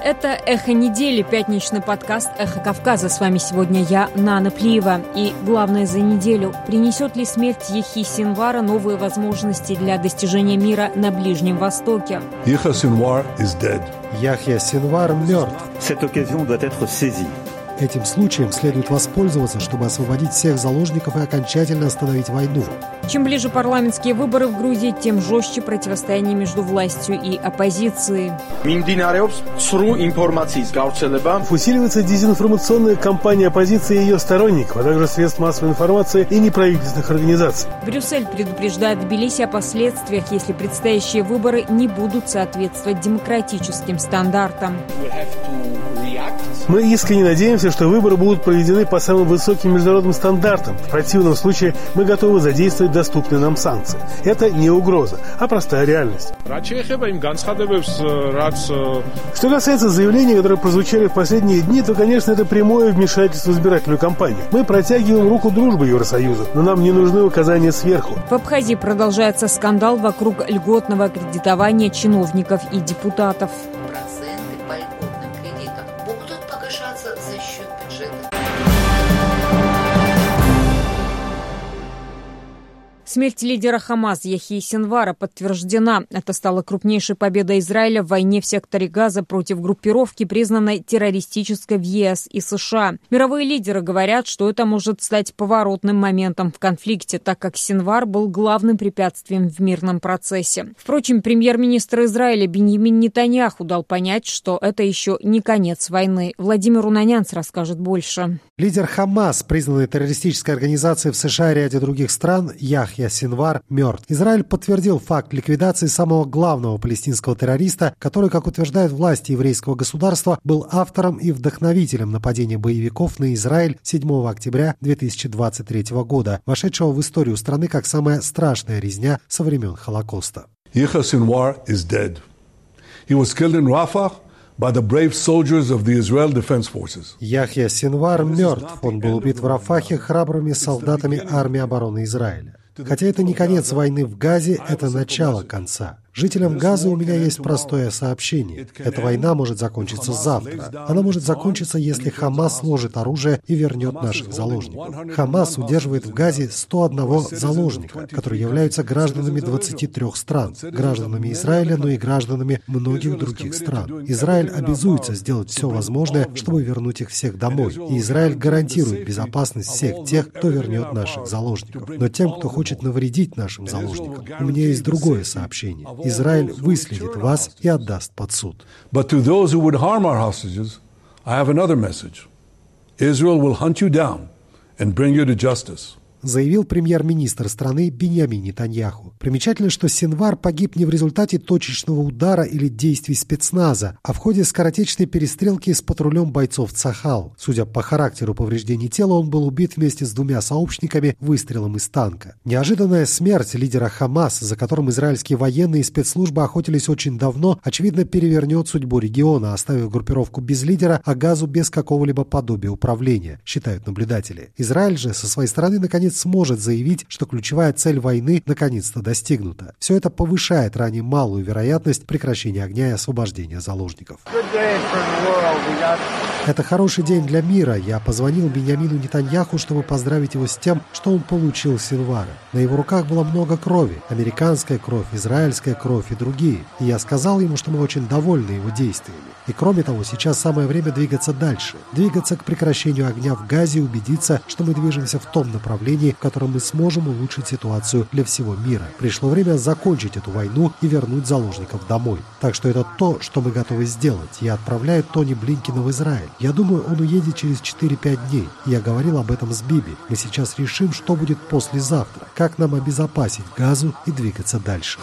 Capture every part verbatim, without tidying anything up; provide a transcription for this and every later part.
Это «Эхо недели», пятничный подкаст «Эхо Кавказа». С вами сегодня я, Нана Плиева. И главное за неделю. Принесет ли смерть Яхьи Синвара новые возможности для достижения мира на Ближнем Востоке? Яхья Синвар is dead. Яхья Синвар мертв. Cette occasion doit être saisie. Этим случаем следует воспользоваться, чтобы освободить всех заложников и окончательно остановить войну. Чем ближе парламентские выборы в Грузии, тем жестче противостояние между властью и оппозицией. Усиливается дезинформационная кампания оппозиции и ее сторонников, а также средств массовой информации и неправительственных организаций. Брюссель предупреждает Тбилиси о последствиях, если предстоящие выборы не будут соответствовать демократическим стандартам. Мы искренне надеемся, что выборы будут проведены по самым высоким международным стандартам. В противном случае мы готовы задействовать доступные нам санкции. Это не угроза, а простая реальность. Что касается заявлений, которые прозвучали в последние дни, то, конечно, это прямое вмешательство в избирательную кампанию. Мы протягиваем руку дружбы Евросоюза, но нам не нужны указания сверху. В Абхазии продолжается скандал вокруг льготного аккредитования чиновников и депутатов. Смерть лидера Хамас Яхьи Синвара подтверждена. Это стало крупнейшей победой Израиля в войне в секторе Газа против группировки, признанной террористической в ЕС и США. Мировые лидеры говорят, что это может стать поворотным моментом в конфликте, так как Синвар был главным препятствием в мирном процессе. Впрочем, премьер-министр Израиля Биньямин Нетаньяху дал понять, что это еще не конец войны. Владимир Унанянц расскажет больше. Лидер Хамас, признанной террористической организацией в США и ряде других стран, Яхья Синвар мертв. Израиль подтвердил факт ликвидации самого главного палестинского террориста, который, как утверждают власти еврейского государства, был автором и вдохновителем нападения боевиков на Израиль седьмого октября две тысячи двадцать третьего года, вошедшего в историю страны как самая страшная резня со времен Холокоста. Яхья Синвар is dead. He was killed in Rafah by the brave soldiers of the Israel Defense Forces. Яхья Синвар мертв. Он был убит в Рафахе храбрыми солдатами армии обороны Израиля. Хотя это не конец войны в Газе, это начало конца. Жителям Газа у меня есть простое сообщение. Эта война может закончиться завтра. Она может закончиться, если Хамас сложит оружие и вернет наших заложников. Хамас удерживает в Газе сто один заложника, которые являются гражданами двадцати трёх стран, гражданами Израиля, но и гражданами многих других стран. Израиль обязуется сделать все возможное, чтобы вернуть их всех домой. И Израиль гарантирует безопасность всех тех, кто вернет наших заложников. Но тем, кто хочет навредить нашим заложникам, у меня есть другое сообщение. Израиль выследит вас и отдаст под суд. But to those who would harm our hostages, I have another message. Israel will hunt you down and bring you to justice. Заявил премьер-министр страны Биньямин Нетаньяху. Примечательно, что Синвар погиб не в результате точечного удара или действий спецназа, а в ходе скоротечной перестрелки с патрулем бойцов Цахал. Судя по характеру повреждений тела, он был убит вместе с двумя сообщниками выстрелом из танка. Неожиданная смерть лидера Хамас, за которым израильские военные и спецслужбы охотились очень давно, очевидно перевернет судьбу региона, оставив группировку без лидера, а Газу без какого-либо подобия управления, считают наблюдатели. Израиль же со своей стороны наконец сможет заявить, что ключевая цель войны наконец-то достигнута. Все это повышает ранее малую вероятность прекращения огня и освобождения заложников. Это хороший день для мира. Я позвонил Биньямину Нетаньяху, чтобы поздравить его с тем, что он получил Синвара. На его руках было много крови. Американская кровь, израильская кровь и другие. И я сказал ему, что мы очень довольны его действиями. И кроме того, сейчас самое время двигаться дальше. Двигаться к прекращению огня в Газе и убедиться, что мы движемся в том направлении, в котором мы сможем улучшить ситуацию для всего мира. Пришло время закончить эту войну и вернуть заложников домой. Так что это то, что мы готовы сделать. Я отправляю Тони Блинкена в Израиль. Я думаю, он уедет через четыре-пять дней. Я говорил об этом с Биби. Мы сейчас решим, что будет послезавтра. Как нам обезопасить Газу и двигаться дальше.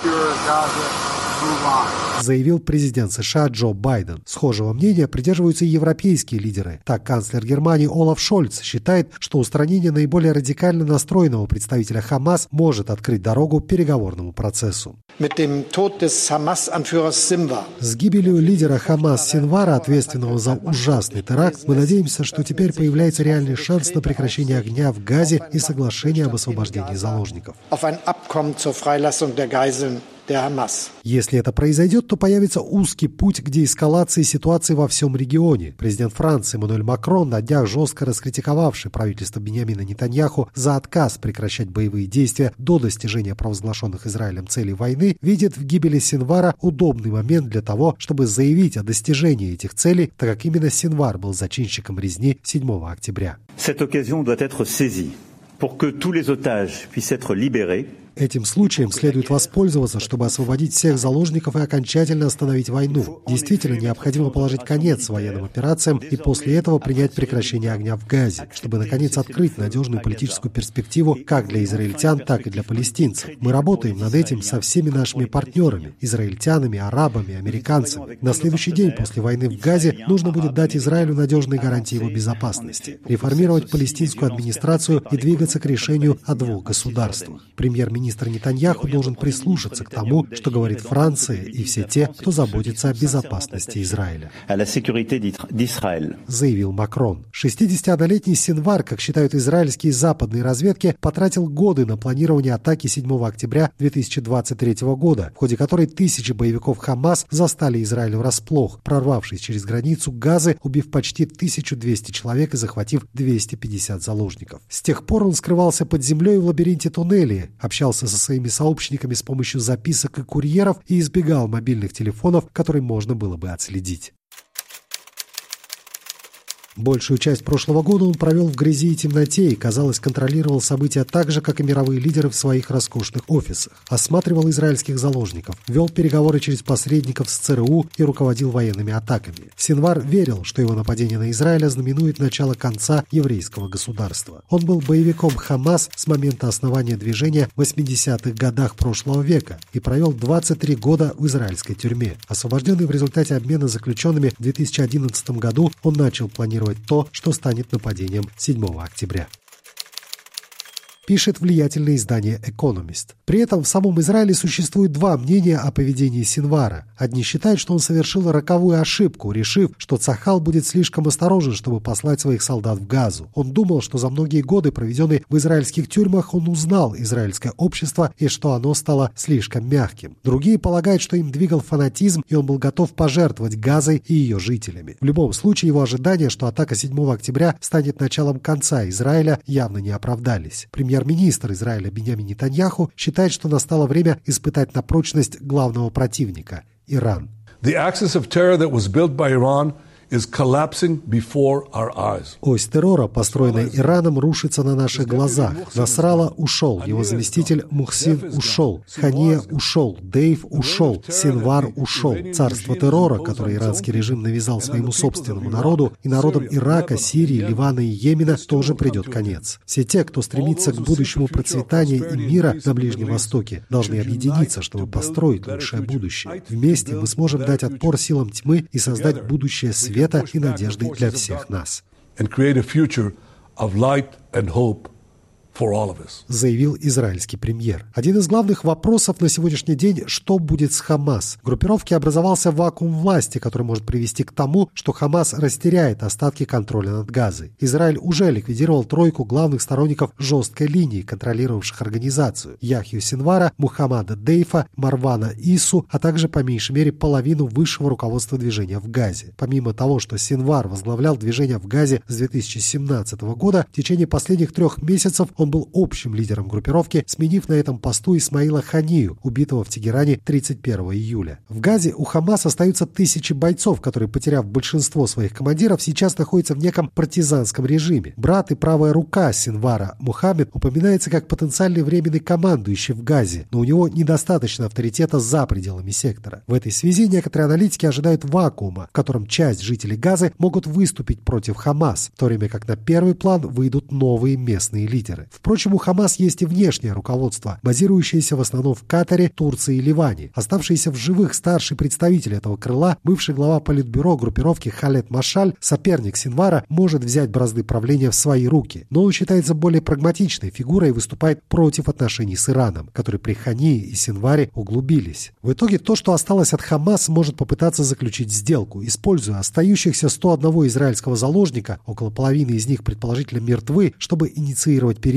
Заявил президент США Джо Байден. Схожего мнения придерживаются и европейские лидеры. Так, канцлер Германии Олаф Шольц считает, что устранение наиболее радикально настроенного представителя Хамас может открыть дорогу переговорному процессу. С гибелью лидера Хамас Синвара, ответственного за ужасный теракт, мы надеемся, что теперь появляется реальный шанс на прекращение огня в Газе и соглашение об освобождении заложников. Если это произойдет, то появится узкий путь к деэскалации ситуации во всем регионе. Президент Франции Эммануэль Макрон, на днях жестко раскритиковавший правительство Биньямина Нетаньяху за отказ прекращать боевые действия до достижения провозглашенных Израилем целей войны, видит в гибели Синвара удобный момент для того, чтобы заявить о достижении этих целей, так как именно Синвар был зачинщиком резни седьмого октября. Cette occasion doit être saisie pour que tous les otages puissent être libérés. Этим случаем следует воспользоваться, чтобы освободить всех заложников и окончательно остановить войну. Действительно необходимо положить конец военным операциям и после этого принять прекращение огня в Газе, чтобы наконец открыть надежную политическую перспективу как для израильтян, так и для палестинцев. Мы работаем над этим со всеми нашими партнерами – израильтянами, арабами, американцами. На следующий день после войны в Газе нужно будет дать Израилю надежные гарантии его безопасности, реформировать палестинскую администрацию и двигаться к решению о двух государствах. Премьер-министр Министр Нетаньяху должен прислушаться к тому, что говорит Франция и все те, кто заботится о безопасности Израиля, заявил Макрон. шестидесятиоднолетний Синвар, как считают израильские западные разведки, потратил годы на планирование атаки седьмого октября две тысячи двадцать третьего года, в ходе которой тысячи боевиков Хамас застали Израиль врасплох, прорвавшись через границу Газы, убив почти тысячу двести человек и захватив двести пятьдесят заложников. С тех пор он скрывался под землей в лабиринте туннелей, общался со своими сообщниками с помощью записок и курьеров и избегал мобильных телефонов, которые можно было бы отследить. Большую часть прошлого года он провел в грязи и темноте и, казалось, контролировал события так же, как и мировые лидеры в своих роскошных офисах. Осматривал израильских заложников, вел переговоры через посредников с ЦРУ и руководил военными атаками. Синвар верил, что его нападение на Израиль ознаменует начало конца еврейского государства. Он был боевиком Хамас с момента основания движения в восьмидесятых годах прошлого века и провел двадцать три года в израильской тюрьме. Освобожденный в результате обмена заключенными в две тысячи одиннадцатом году, он начал планировать то, что станет нападением седьмого октября. Пишет влиятельное издание «Экономист». При этом в самом Израиле существует два мнения о поведении Синвара. Одни считают, что он совершил роковую ошибку, решив, что Цахал будет слишком осторожен, чтобы послать своих солдат в Газу. Он думал, что за многие годы, проведенные в израильских тюрьмах, он узнал израильское общество и что оно стало слишком мягким. Другие полагают, что им двигал фанатизм, и он был готов пожертвовать Газой и ее жителями. В любом случае, его ожидания, что атака седьмого октября станет началом конца Израиля, явно не оправдались. Премьер-министр Израиля Биньямин Нетаньяху считает, что настало время испытать на прочность главного противника – Иран. The axis of terror that was built by Iran is collapsing before our eyes. Ось террора, построенная Ираном, рушится на наших глазах. Насралла ушел, его заместитель Мухсин ушел, Хания ушел, Дейв ушел, Синвар ушел. Царство террора, которое иранский режим навязал своему собственному народу, и народам Ирака, Сирии, Ливана и Йемена, тоже придет конец. Все те, кто стремится к будущему процветания и мира на Ближнем Востоке, должны объединиться, чтобы построить лучшее будущее. Вместе мы сможем дать отпор силам тьмы и создать будущее света и надежды для всех нас, заявил израильский премьер. Один из главных вопросов на сегодняшний день – что будет с Хамас? В группировке образовался вакуум власти, который может привести к тому, что Хамас растеряет остатки контроля над Газой. Израиль уже ликвидировал тройку главных сторонников жесткой линии, контролировавших организацию – Яхью Синвара, Мухаммада Дейфа, Марвана Ису, а также по меньшей мере половину высшего руководства движения в Газе. Помимо того, что Синвар возглавлял движение в Газе с две тысячи семнадцатого года, в течение последних трех месяцев он был общим лидером группировки, сменив на этом посту Исмаила Ханию, убитого в Тегеране тридцать первого июля. В Газе у Хамас остаются тысячи бойцов, которые, потеряв большинство своих командиров, сейчас находятся в неком партизанском режиме. Брат и правая рука Синвара Мухаммед упоминается как потенциальный временный командующий в Газе, но у него недостаточно авторитета за пределами сектора. В этой связи некоторые аналитики ожидают вакуума, в котором часть жителей Газы могут выступить против Хамас, в то время как на первый план выйдут новые местные лидеры. Впрочем, у Хамас есть и внешнее руководство, базирующееся в основном в Катаре, Турции и Ливане. Оставшийся в живых старший представитель этого крыла, бывший глава политбюро группировки Халед Машаль, соперник Синвара, может взять бразды правления в свои руки, но он считается более прагматичной фигурой и выступает против отношений с Ираном, которые при Хании и Синваре углубились. В итоге то, что осталось от Хамас, может попытаться заключить сделку, используя остающихся сто одного израильского заложника, около половины из них предположительно мертвы, чтобы инициировать перемирие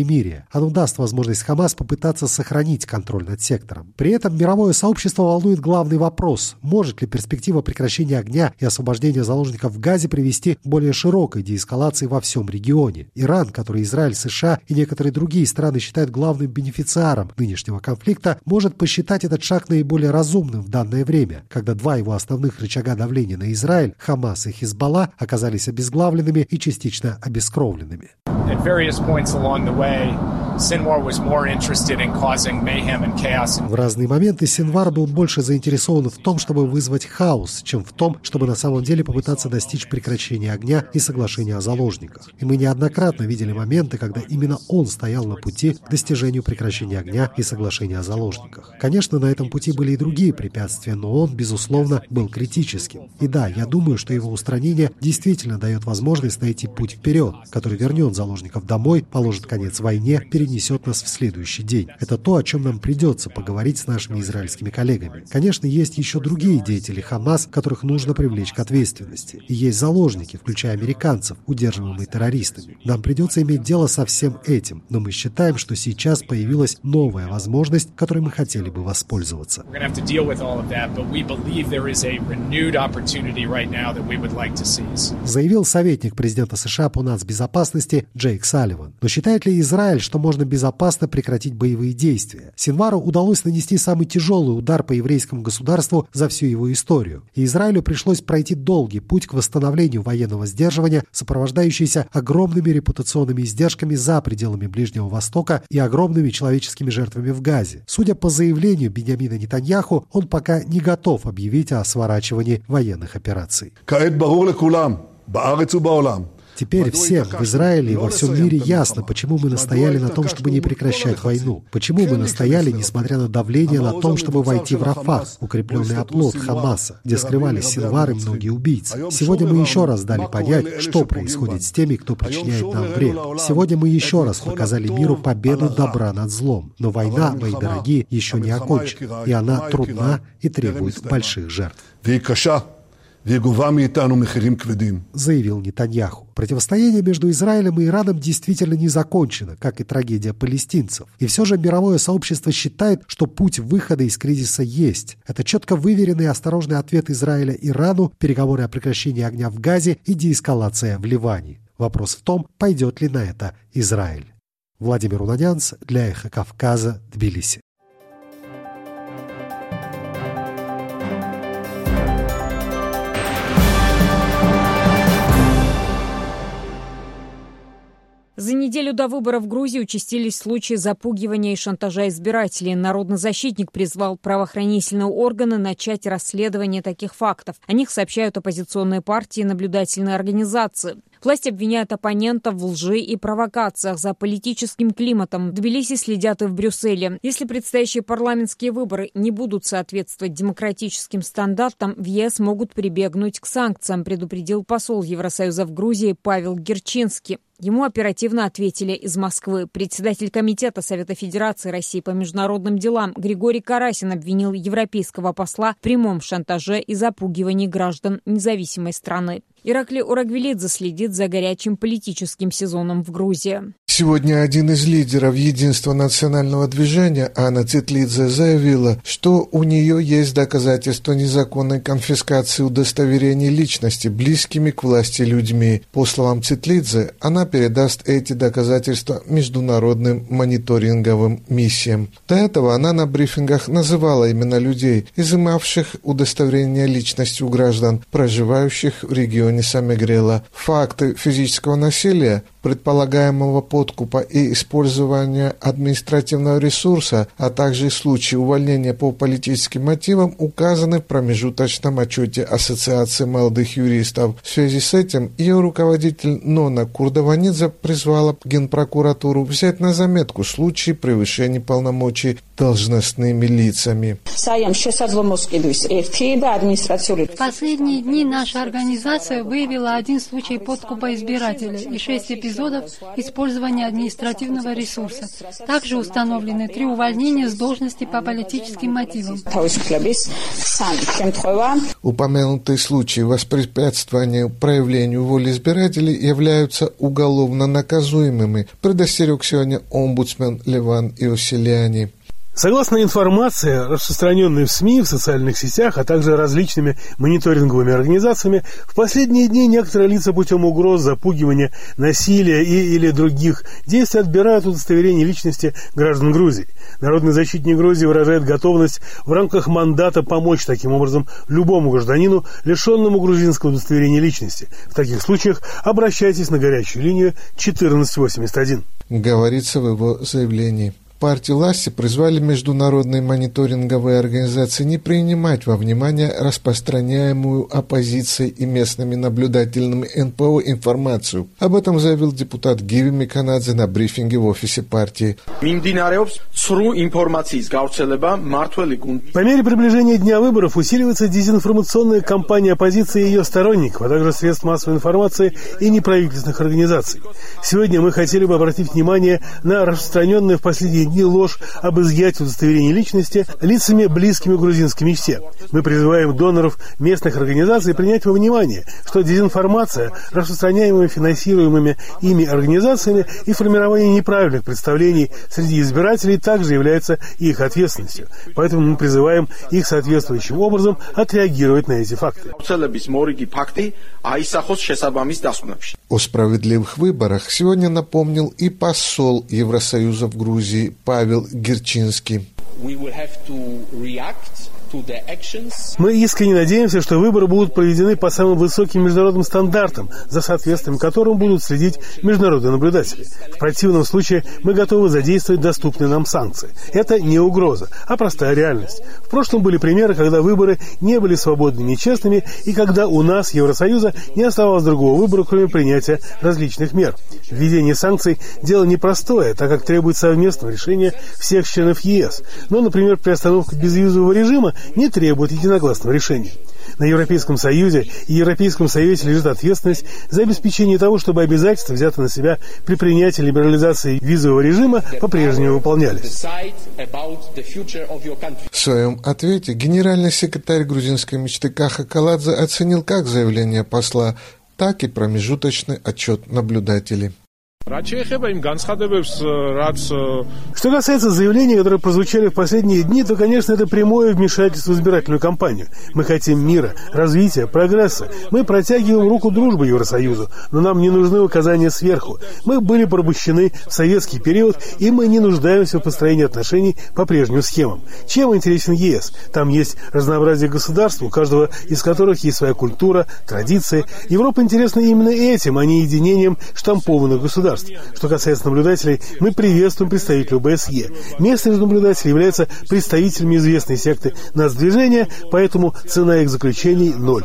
перемирия. Оно даст возможность Хамас попытаться сохранить контроль над сектором. При этом мировое сообщество волнует главный вопрос: может ли перспектива прекращения огня и освобождения заложников в Газе привести к более широкой деэскалации во всем регионе. Иран, который Израиль, США и некоторые другие страны считают главным бенефициаром нынешнего конфликта, может посчитать этот шаг наиболее разумным в данное время, когда два его основных рычага давления на Израиль, Хамас и Хизбалла, оказались обезглавленными и частично обескровленными. At various points along the way, Sinwar was more interested in causing mayhem and chaos. В разные моменты Синвар был больше заинтересован в том, чтобы вызвать хаос, чем в том, чтобы на самом деле попытаться достичь прекращения огня и соглашения о заложниках. И мы неоднократно видели моменты, когда именно он стоял на пути к достижению прекращения огня и соглашения о заложниках. Конечно, на этом пути были и другие препятствия, но он, безусловно, был критическим. И да, я думаю, что его устранение действительно дает возможность найти путь вперед, который вернет заложников домой, положит конец войне, перенесет нас в следующий день. Это то, о чем нам придется поговорить с нашими израильскими коллегами. Конечно, есть еще другие деятели Хамас, которых нужно привлечь к ответственности. И есть заложники, включая американцев, удерживаемые террористами. Нам придется иметь дело со всем этим, но мы считаем, что сейчас появилась новая возможность, которой мы хотели бы воспользоваться. Заявил советник президента США по нацбезопасности Джейк Салливан. Но считает ли Израиль, что можно безопасно прекратить боевые действия? Синвару удалось нанести самый тяжелый удар по еврейскому государству за всю его историю. И Израилю пришлось пройти долгий путь к восстановлению военного сдерживания, сопровождающийся огромными репутационными издержками за пределами Ближнего Востока и огромными человеческими жертвами в Газе. Судя по заявлению Биньямина Нетаньяху, он пока не готов объявить о сворачивании военных операций. Теперь всем в Израиле и во всем мире ясно, почему мы настояли на том, чтобы не прекращать войну. Почему мы настояли, несмотря на давление, на том, чтобы войти в Рафах, укрепленный оплот Хамаса, где скрывались Синвар и многие убийцы. Сегодня мы еще раз дали понять, что происходит с теми, кто причиняет нам вред. Сегодня мы еще раз показали миру победу добра над злом. Но война, мои дорогие, еще не окончена. И она трудна и требует больших жертв. Заявил Нетаньяху. Противостояние между Израилем и Ираном действительно не закончено, как и трагедия палестинцев. И все же мировое сообщество считает, что путь выхода из кризиса есть. Это четко выверенный и осторожный ответ Израиля Ирану, переговоры о прекращении огня в Газе и деэскалация в Ливане. Вопрос в том, пойдет ли на это Израиль. Владимир Унанянц для Эхо Кавказа, Тбилиси. За неделю до выборов в Грузии участились случаи запугивания и шантажа избирателей. Народный защитник призвал правоохранительные органы начать расследование таких фактов. О них сообщают оппозиционные партии и наблюдательные организации. Власть обвиняет оппонентов в лжи и провокациях. За политическим климатом в Тбилиси следят и в Брюсселе. Если предстоящие парламентские выборы не будут соответствовать демократическим стандартам, в ЕС могут прибегнуть к санкциям, предупредил посол Евросоюза в Грузии Павел Герчинский. Ему оперативно ответили из Москвы. Председатель Комитета Совета Федерации России по международным делам Григорий Карасин обвинил европейского посла в прямом шантаже и запугивании граждан независимой страны. Иракли Урагвелидзе следит за горячим политическим сезоном в Грузии. Сегодня один из лидеров Единства национального движения, Анна Цитлидзе, заявила, что у нее есть доказательства незаконной конфискации удостоверений личности близкими к власти людьми. По словам Цитлидзе, она передаст эти доказательства международным мониторинговым миссиям. До этого она на брифингах называла имена людей, изымавших удостоверения личности у граждан, проживающих в регионе Самегрела. Факты физического насилия, предполагаемого подкупа и использования административного ресурса, а также случаи увольнения по политическим мотивам указаны в промежуточном отчете Ассоциации молодых юристов. В связи с этим ее руководитель Нона Курдаванидзе призвала Генпрокуратуру взять на заметку случаи превышения полномочий должностными лицами. В последние дни наша организация выявила один случай подкупа избирателя и шесть эпизодов эпизодов использования административного ресурса. Также установлены три увольнения с должности по политическим мотивам. Упомянутые случаи воспрепятствования проявлению воли избирателей являются уголовно наказуемыми, предостерег сегодня омбудсмен Леван Иосилиани. Согласно информации, распространенной в СМИ, в социальных сетях, а также различными мониторинговыми организациями, в последние дни некоторые лица путем угроз, запугивания, насилия и или других действий отбирают удостоверение личности граждан Грузии. Народный защитник Грузии выражает готовность в рамках мандата помочь таким образом любому гражданину, лишенному грузинского удостоверения личности. В таких случаях обращайтесь на горячую линию четырнадцать восемьдесят один. Говорится в его заявлении. Партии власти призвали международные мониторинговые организации не принимать во внимание распространяемую оппозицией и местными наблюдательными эн пэ о информацию. Об этом заявил депутат Гиви Миканадзе на брифинге в офисе партии. По мере приближения дня выборов усиливается дезинформационная кампания оппозиции и ее сторонников, а также средств массовой информации и неправительственных организаций. Сегодня мы хотели бы обратить внимание на распространенные в последние дни ложь об изъятии удостоверения личности лицами, близкими к грузинской мечте. Мы призываем доноров местных организаций принять во внимание, что дезинформация, распространяемая финансируемыми ими организациями, и формирование неправильных представлений среди избирателей также является их ответственностью. Поэтому мы призываем их соответствующим образом отреагировать на эти факты. О справедливых выборах сегодня напомнил и посол Евросоюза в Грузии Павел Герчинский. Мы искренне надеемся, что выборы будут проведены по самым высоким международным стандартам, за соответствием которым будут следить международные наблюдатели. В противном случае мы готовы задействовать доступные нам санкции. Это не угроза, а простая реальность. В прошлом были примеры, когда выборы не были свободными и честными, и когда у нас, Евросоюза, не оставалось другого выбора, кроме принятия различных мер. Введение санкций – дело непростое, так как требует совместного решения всех членов е эс. Но, например, приостановка безвизового режима не требует единогласного решения. На Европейском Союзе и Европейском Совете лежит ответственность за обеспечение того, чтобы обязательства, взятые на себя при принятии либерализации визового режима, по-прежнему выполнялись. В своем ответе генеральный секретарь грузинской мечты Каха Каладзе оценил как заявление посла, так и промежуточный отчет наблюдателей. Что касается заявлений, которые прозвучали в последние дни, то, конечно, это прямое вмешательство в избирательную кампанию. Мы хотим мира, развития, прогресса. Мы протягиваем руку дружбы Евросоюзу, но нам не нужны указания сверху. Мы были порабощены в советский период, и мы не нуждаемся в построении отношений по прежним схемам. Чем интересен е эс? Там есть разнообразие государств, у каждого из которых есть своя культура, традиции. Европа интересна именно этим, а не единением штампованных государств. Что касается наблюдателей, мы приветствуем представителей о бэ эс е. Местные же наблюдатели являются представителями известной секты нацдвижения, поэтому цена их заключений – ноль.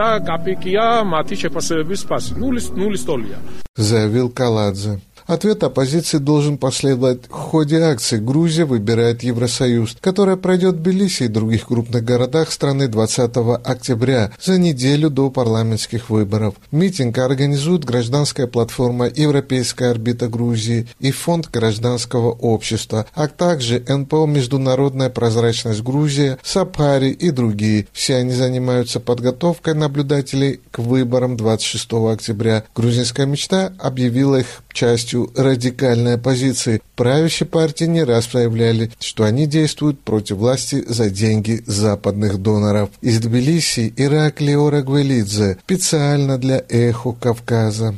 Заявил Каладзе. Ответ оппозиции должен последовать в ходе акции «Грузия выбирает Евросоюз», которая пройдет в Тбилиси и других крупных городах страны двадцатого октября, за неделю до парламентских выборов. Митинг организует гражданская платформа «Европейская орбита Грузии» и Фонд гражданского общества, а также эн пэ о «Международная прозрачность Грузия», Сапари и другие. Все они занимаются подготовкой наблюдателей к выборам двадцать шестого октября. Грузинская мечта объявила их частью радикальной оппозиции. Правящие партии не раз проявляли, что они действуют против власти за деньги западных доноров. Из Тбилиси Иракли Орагвелидзе специально для «Эхо Кавказа».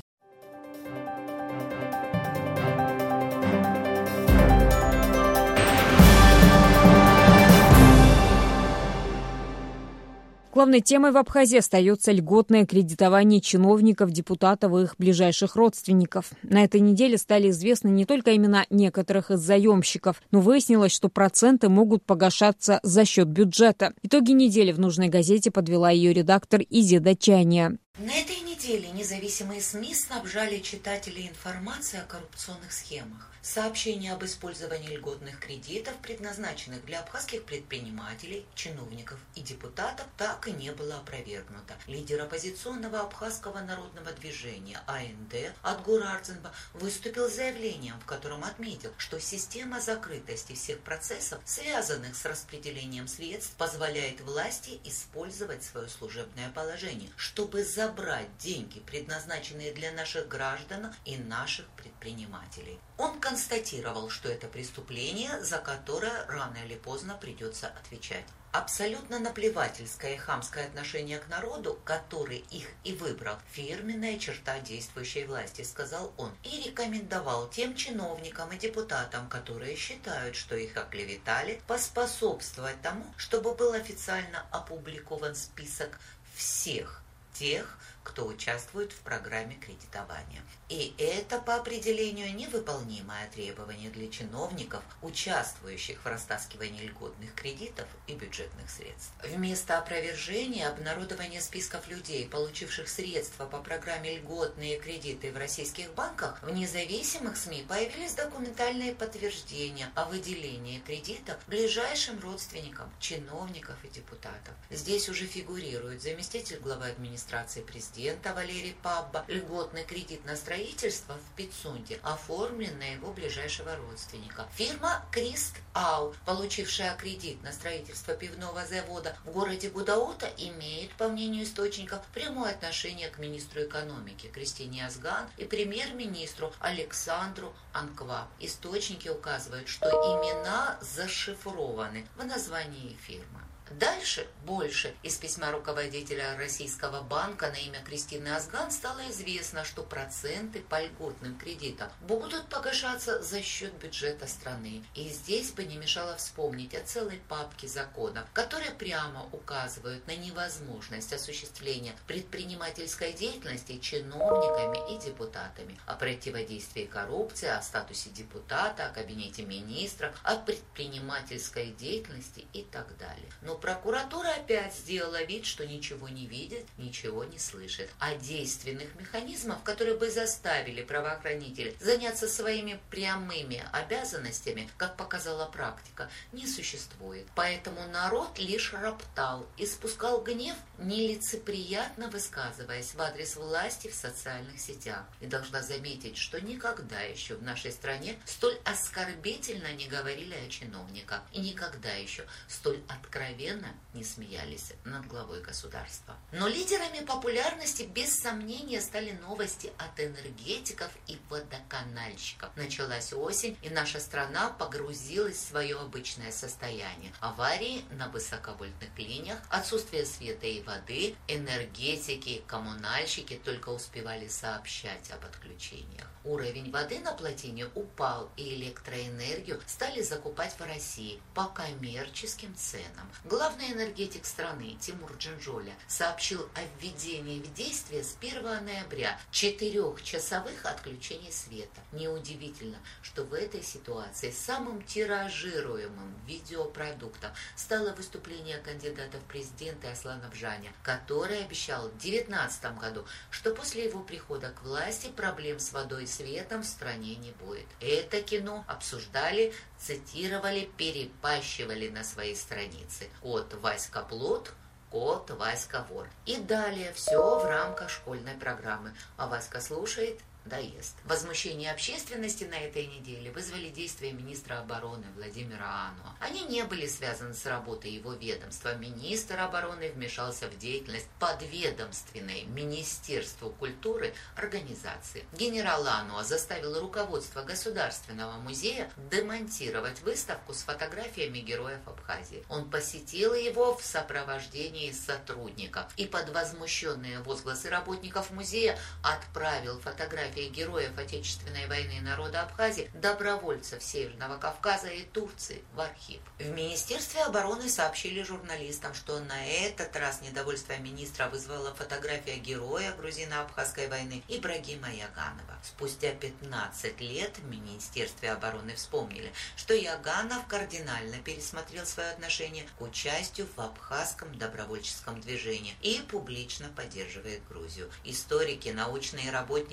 Главной темой в Абхазии остается льготное кредитование чиновников, депутатов и их ближайших родственников. На этой неделе стали известны не только имена некоторых из заемщиков, но выяснилось, что проценты могут погашаться за счет бюджета. Итоги недели в нужной газете подвела ее редактор Изида Чания. На этой неделе независимые СМИ снабжали читателей информацией о коррупционных схемах. Сообщение об использовании льготных кредитов, предназначенных для абхазских предпринимателей, чиновников и депутатов, так и не было опровергнуто. Лидер оппозиционного абхазского народного движения А Н Д Отгор Арцинба выступил с заявлением, в котором отметил, что система закрытости всех процессов, связанных с распределением средств, позволяет власти использовать свое служебное положение, чтобы забрать деньги, предназначенные для наших граждан и наших предпринимателей. Он констатировал, что это преступление, за которое рано или поздно придется отвечать. Абсолютно наплевательское и хамское отношение к народу, который их и выбрал, фирменная черта действующей власти, сказал он, и рекомендовал тем чиновникам и депутатам, которые считают, что их оклеветали, поспособствовать тому, чтобы был официально опубликован список всех тех, кто участвует в программе кредитования. И это по определению невыполнимое требование для чиновников, участвующих в растаскивании льготных кредитов и бюджетных средств. Вместо опровержения обнародования списков людей, получивших средства по программе льготные кредиты в российских банках, в независимых СМИ появились документальные подтверждения о выделении кредитов ближайшим родственникам чиновников и депутатов. Здесь уже фигурирует заместитель главы администрации президента Валерий Пабба, льготный кредит на строительство в Пицунде, оформлен на его ближайшего родственника. Фирма Крист Ау, получившая кредит на строительство пивного завода в городе Гудаута, имеет, по мнению источников, прямое отношение к министру экономики Кристине Азган и премьер-министру Александру Анква. Источники указывают, что имена зашифрованы в названии фирмы. Дальше, больше, из письма руководителя Российского банка на имя Кристины Азган стало известно, что проценты по льготным кредитам будут погашаться за счет бюджета страны. И здесь бы не мешало вспомнить о целой папке законов, которые прямо указывают на невозможность осуществления предпринимательской деятельности чиновниками и депутатами, о противодействии коррупции, о статусе депутата, о кабинете министров, о предпринимательской деятельности и так далее. Но прокуратура опять сделала вид, что ничего не видит, ничего не слышит. А действенных механизмов, которые бы заставили правоохранителей заняться своими прямыми обязанностями, как показала практика, не существует. Поэтому народ лишь роптал и спускал гнев, нелицеприятно высказываясь в адрес власти в социальных сетях. И должна заметить, что никогда еще в нашей стране столь оскорбительно не говорили о чиновниках. И никогда еще столь откровенно не смеялись над главой государства. Но лидерами популярности без сомнения стали новости от энергетиков и водоканальщиков. Началась осень, и наша страна погрузилась в свое обычное состояние. Аварии на высоковольтных линиях, отсутствие света и воды, энергетики, коммунальщики только успевали сообщать об отключениях. Уровень воды на плотине упал, и электроэнергию стали закупать в России по коммерческим ценам. Главный энергетик страны Тимур Джинджоля сообщил о введении в действие с первого ноября четырехчасовых отключений света. Неудивительно, что в этой ситуации самым тиражируемым видеопродуктом стало выступление кандидата в президенты Аслана Бжаня, который обещал в две тысячи девятнадцатом году, что после его прихода к власти проблем с водой и светом в стране не будет. Это кино обсуждали, цитировали, перепащивали на своей странице. Кот Васька Плут, кот Васька Вор. И далее все в рамках школьной программы. А Васька слушает, да ест. Возмущение общественности на этой неделе вызвали действия министра обороны Владимира Ануа. Они не были связаны с работой его ведомства. Министр обороны вмешался в деятельность подведомственной Министерству культуры организации. Генерал Ануа заставил руководство Государственного музея демонтировать выставку с фотографиями героев Абхазии. Он посетил его в сопровождении сотрудников и под возмущенные возгласы работников музея отправил фотографии героев Отечественной войны и народа Абхазии, добровольцев Северного Кавказа и Турции в архив. В Министерстве обороны сообщили журналистам, что на этот раз недовольство министра вызвала фотография героя грузино-абхазской войны Ибрагима Яганова. Спустя пятнадцать лет в Министерстве обороны вспомнили, что Яганов кардинально пересмотрел свое отношение к участию в абхазском добровольческом движении и публично поддерживает Грузию. Историки, научные работники музея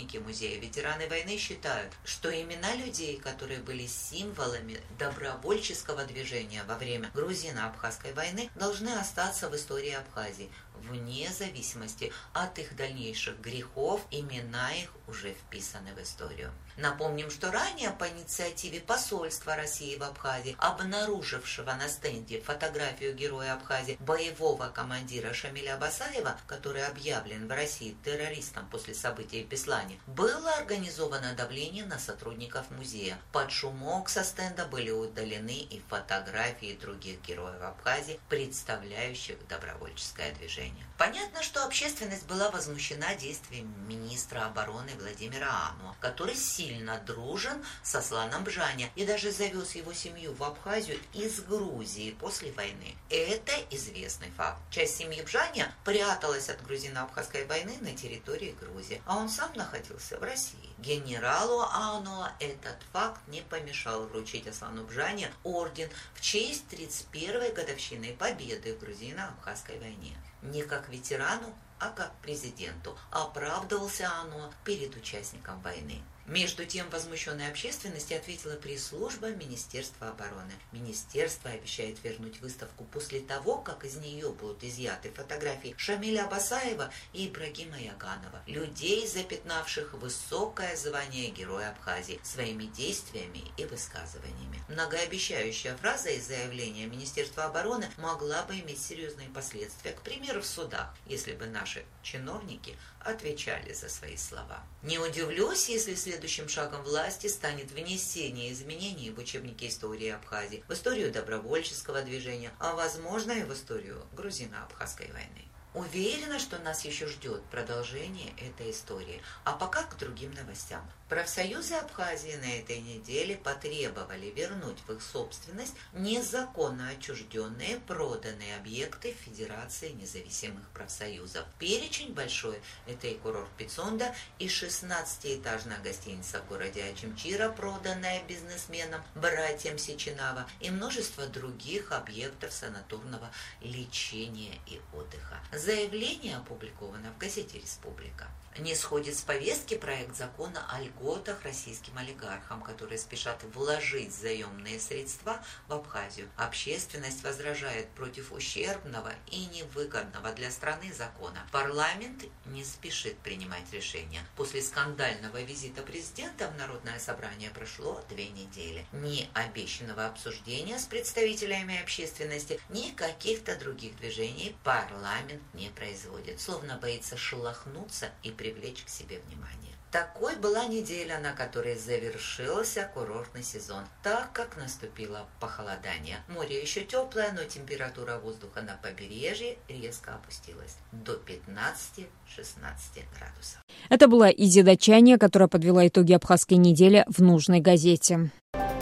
Более, ветераны войны считают, что имена людей, которые были символами добровольческого движения во время грузино-абхазской войны, должны остаться в истории Абхазии. Вне зависимости от их дальнейших грехов, имена их уже вписаны в историю. Напомним, что ранее по инициативе посольства России в Абхазии, обнаружившего на стенде фотографию героя Абхазии, боевого командира Шамиля Басаева, который объявлен в России террористом после событий в Беслане, было организовано давление на сотрудников музея. Под шумок со стенда были удалены и фотографии других героев Абхазии, представляющих добровольческое движение. Понятно, что общественность была возмущена действиями министра обороны Владимира Ануа, который сильно дружен с Асланом Бжаня и даже завез его семью в Абхазию из Грузии после войны. Это известный факт. Часть семьи Бжаня пряталась от грузино-абхазской войны на территории Грузии, а он сам находился в России. Генералу Ануа этот факт не помешал вручить Аслану Бжане орден в честь тридцать первой годовщины победы в грузино-абхазской войне. Не как ветерану, а как президенту оправдывался Ануа перед участником войны. Между тем, возмущенной общественности ответила пресс-служба Министерства обороны. Министерство обещает вернуть выставку после того, как из нее будут изъяты фотографии Шамиля Басаева и Ибрагима Яганова, людей, запятнавших высокое звание Героя Абхазии своими действиями и высказываниями. Многообещающая фраза из заявления Министерства обороны могла бы иметь серьезные последствия, к примеру, в судах, если бы наши чиновники отвечали за свои слова. Не удивлюсь, если следующим шагом власти станет внесение изменений в учебники истории Абхазии, в историю добровольческого движения, а возможно и в историю грузино-абхазской войны. Уверена, что нас еще ждет продолжение этой истории. А пока к другим новостям. Профсоюзы Абхазии на этой неделе потребовали вернуть в их собственность незаконно отчужденные проданные объекты Федерации независимых профсоюзов. Перечень большой. Это и курорт Пицунда, и шестнадцатиэтажная гостиница в городе Ачимчира, проданная бизнесменам братьям Сеченава, и множество других объектов санаторного лечения и отдыха. Заявление опубликовано в газете «Республика». Не сходит с повестки проект закона о льготах российским олигархам, которые спешат вложить заемные средства в Абхазию. Общественность возражает против ущербного и невыгодного для страны закона. Парламент не спешит принимать решения. После скандального визита президента в Народное собрание прошло две недели. Ни обещанного обсуждения с представителями общественности, ни каких-то других движений парламент не производит, словно боится шелохнуться и привлечь к себе внимание. Такой была неделя, на которой завершился курортный сезон, так как наступило похолодание. Море еще теплое, но температура воздуха на побережье резко опустилась до пятнадцати-шестнадцати градусов. Это была Изида Чания, которая подвела итоги абхазской недели в нужной газете.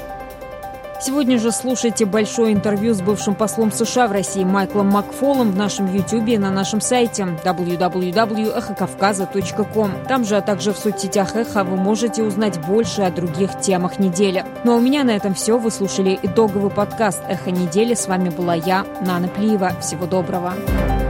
Сегодня же слушайте большое интервью с бывшим послом США в России Майклом Макфолом в нашем ютубе и на нашем сайте дабл ю дабл ю дабл ю точка эхо кавказа точка ком. Там же, а также в соцсетях Эхо вы можете узнать больше о других темах недели. Ну а у меня на этом все. Вы слушали итоговый подкаст «Эхо недели». С вами была я, Нана Плиева. Всего доброго.